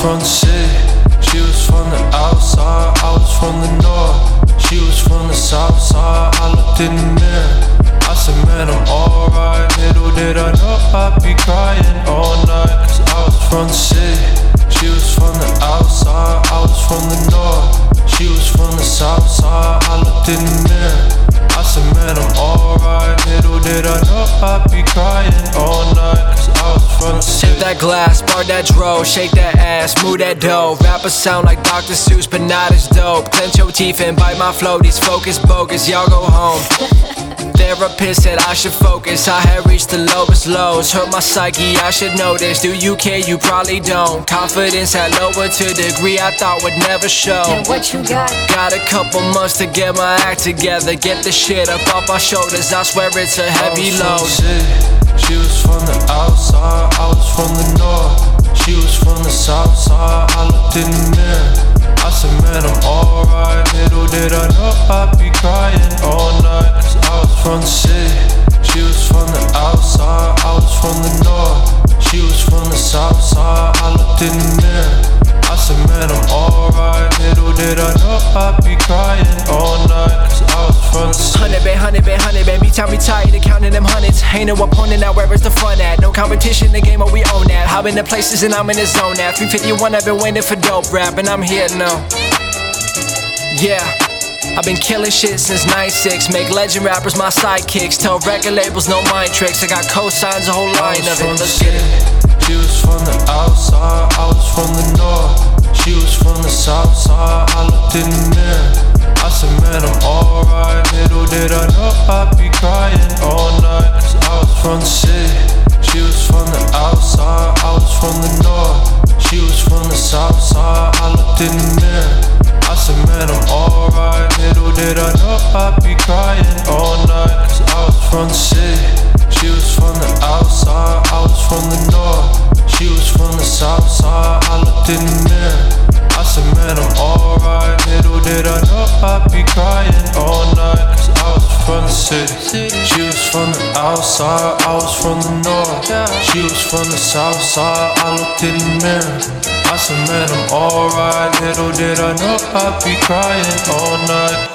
from the city, she was from the outside, I was from the north. She was from the south side, I looked in the mirror, I said, man, I'm alright. Little did I know I'd be crying all night, cause I was from the city, she was from the outside, I was from the north. She was from the south side, I looked in the mirror, I said, man, I'm alright. Little did I know I'd be crying all night, cause I was from the city. Sip that glass, bar that dro, shake that ass, move that dough. Rappers sound like Dr. Seuss, but not as dope. Clench your teeth and bite my flow, these focus bogus, y'all go home. Therapist said I should focus, I had reached the lowest lows. Hurt my psyche, I should know this. Do you care? You probably don't. Confidence had lowered to a degree I thought would never show. And what you got? Got a couple months to get my act together, get the shit up off my shoulders, I swear it's a heavy load. She was from the outside, I was from the north. She was from the south side, I looked in the mirror, I said, man, I'm alright. Little did I know I'd be crying all night, cause I was from the city. She was from the outside, I was from the north. She was from the south side, I looked in the mirror, I said, man, I'm alright. Little did I know I'd be crying all night, cause I was from the city. 100 baby, tell me tired of counting them hundreds. Ain't no opponent, now where is the fun at? No competition, the game, but we own that. I've been to places and I'm in the zone at 351, I've been waiting for dope rap, and I'm here now. Yeah, I've been killing shit since 96. Make legend rappers my sidekicks. Tell record labels no mind tricks. I got cosigns, a whole line of it. Let's get it. She was from the outside, I was from the north. She was from the south side, I looked in the mirror, I said, man, I'm alright. Little did I know I'd be crying all night, cause I was from the city. She was from the outside, I was from the north. She was from the south side, I looked in the mirror, I said, man, I'm alright. Little did I know I'd be crying all night, cause I was from the city. She was from the outside, I was from the north. She was from the south side, I looked in the mirror, I said, man, I'm alright. Little did I know I'd be crying all night, cause I was from the city. She was from the outside, I was from the north. She was from the south side, I looked in the mirror, I said, man, I'm alright. Little did I know I'd be crying all night.